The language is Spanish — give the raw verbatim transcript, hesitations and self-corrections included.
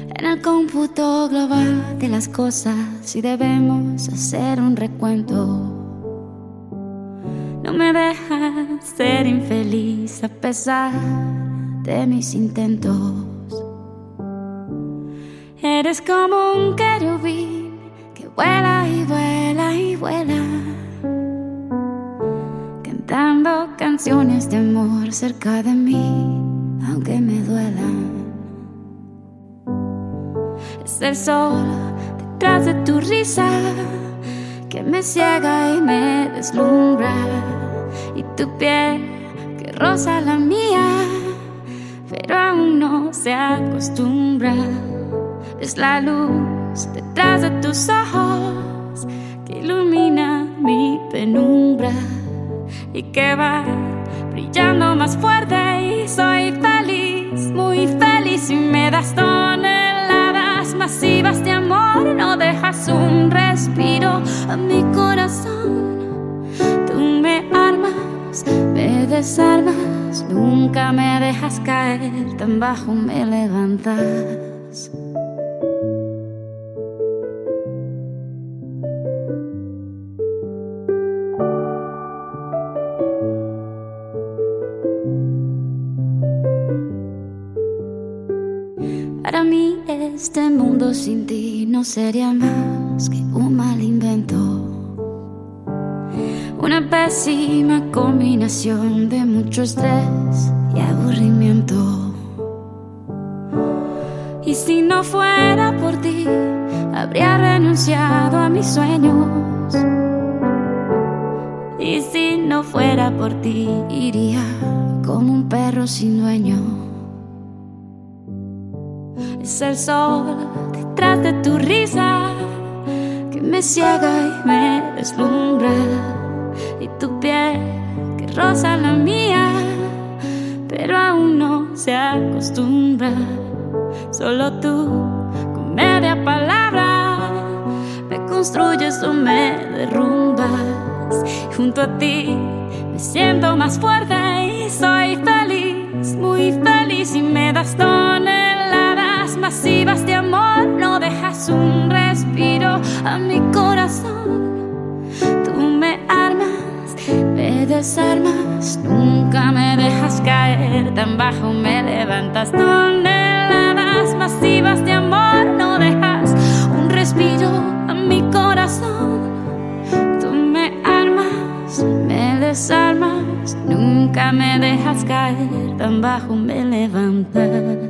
en el cómputo global de las cosas y debemos hacer un recuento. No me dejas ser infeliz a pesar de mis intentos. Eres como un querubín que vuela y vuela y vuela, cantando canciones de amor cerca de mí, aunque me duelan. Es el sol detrás de tu risa que me ciega y me deslumbra, y tu piel que roza la mía, pero aún no se acostumbra. Es la luz detrás de tus ojos que ilumina mi penumbra y que va brillando más fuerte, y soy feliz, muy feliz, y me das toneladas masivas de amor. No dejas un respiro a mi corazón. Tú me armas, me desarmas, nunca me dejas caer, tan bajo me levantas. Para mí este mundo sin ti no sería más que un mal invento, una pésima combinación de mucho estrés y aburrimiento. Y si no fuera por ti, habría renunciado a mis sueños. Y si no fuera por ti, iría como un perro sin dueño. Es el sol detrás de tu risa que me ciega y me deslumbra, y tu piel que roza la mía, pero aún no se acostumbra. Solo tú, con media palabra, me construyes o me derrumbas. Junto a ti me siento más fuerte y soy feliz, muy feliz, y me das toneladas masivas de amor. No dejas un respiro a mi corazón. Tú me armas, me desarmas, nunca me dejas caer, tan bajo me levantas. Toneladas masivas de amor. No dejas un respiro a mi corazón. Tú me armas, me desarmas, nunca me dejas caer, tan bajo me levantas.